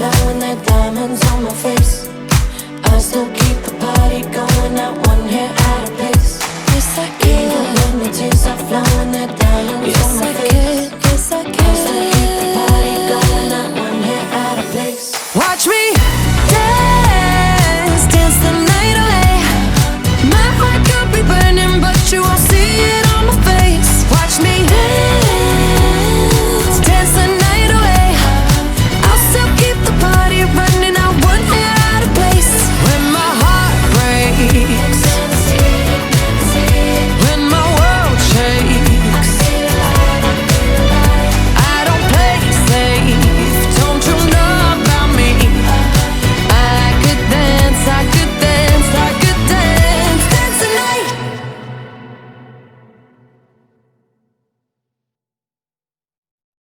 flowing, that diamonds on my face. I still keep the party going, not one hair out of place. Yes, I can. Even when the tears are flowing, that diamonds on my face. Yes, I can. I still keep the party going.